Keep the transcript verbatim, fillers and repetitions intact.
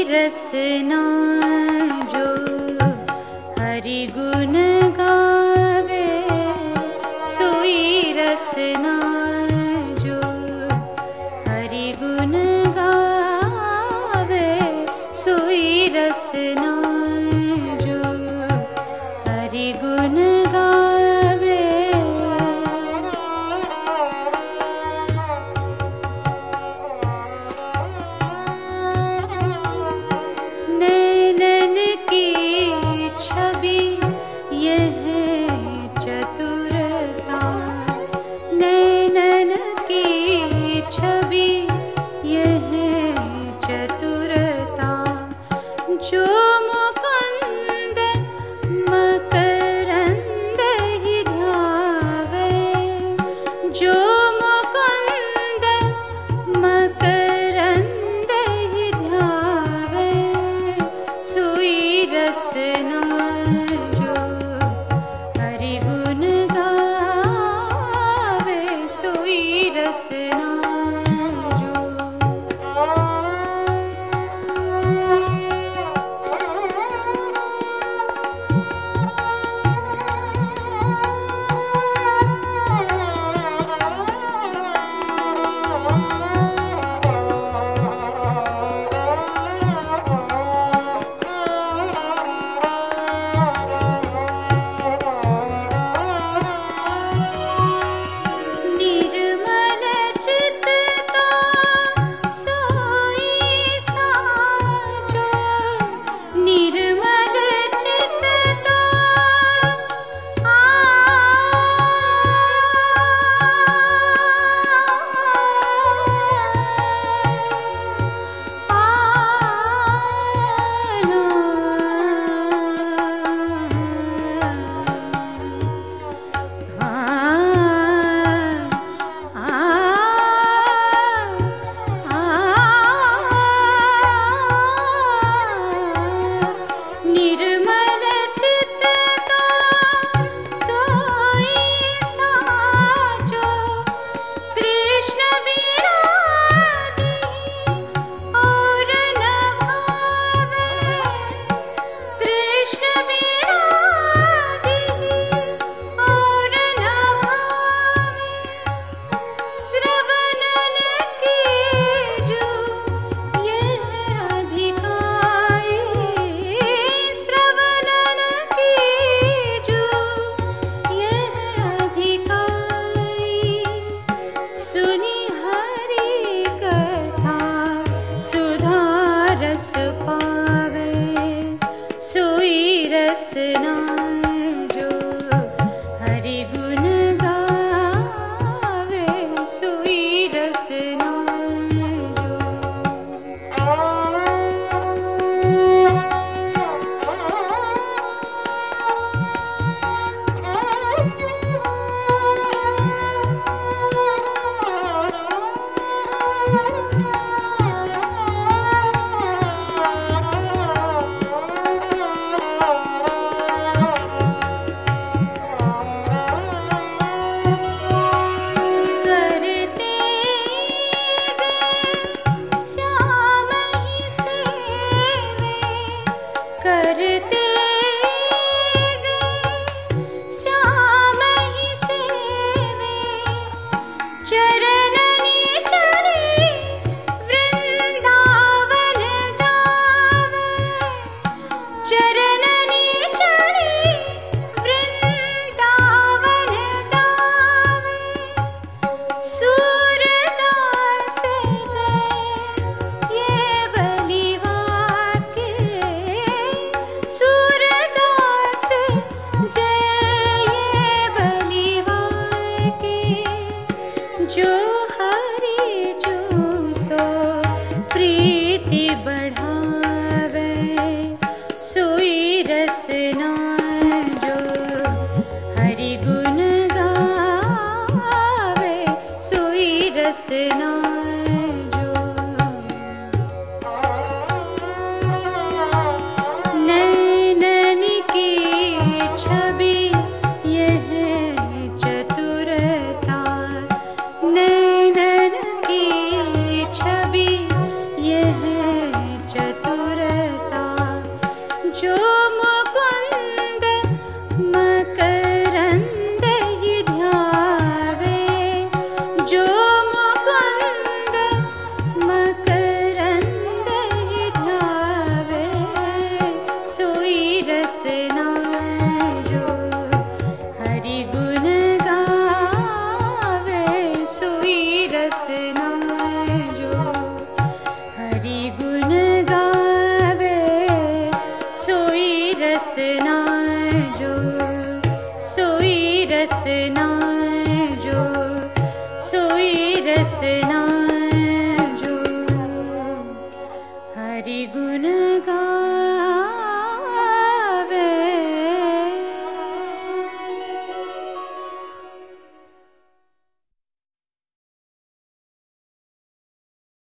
रसना जो हरि गुण गावे, सोई रसना जो हरि गुण गावे, सोई रसना जो हरि गुण गावे। नैनन की छवि यह चतुरता, नैनन की छवि यह चतुरता, जो मुकुंद मकरंद ही ध्यावे, जो मुकुंद मकरंद ही ध्यावे, सोई रसना जो हरि गुण गावे, सोई रसना जो। निर्मल चित्त तो सोई साजो, निर्मल चित्त तो आ निर्मल चित्त तो सोई साजो, कृष्ण विराजी और न भावे, कृष्ण विराजी और न भावे, श्रवणन की जो यह अधिकाई, श्रवणन की जो यह अधिकाई, सुनी हरि कथा सुधा रस पावे, सोई रसना जो हरि गुण गावे, सोई रसना जो। करते श्याम ही सेवे, करते श्याम ही सेवे, चरणनि चरी रसना।